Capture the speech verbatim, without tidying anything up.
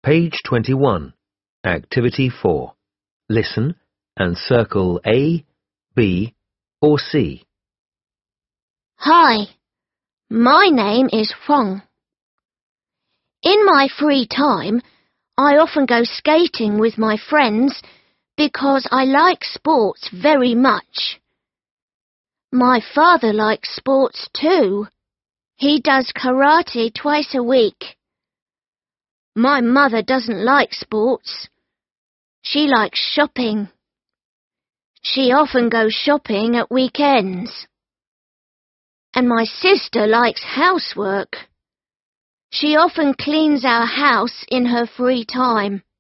Page twenty-one. Activity four. Listen and circle A, B, or C. Hi, my name is Fong. In my free time, I often go skating with my friends because I like sports very much. My father likes sports too. He does karate twice a week. My mother doesn't like sports. She likes shopping. She often goes shopping at weekends. And my sister likes housework. She often cleans our house in her free time.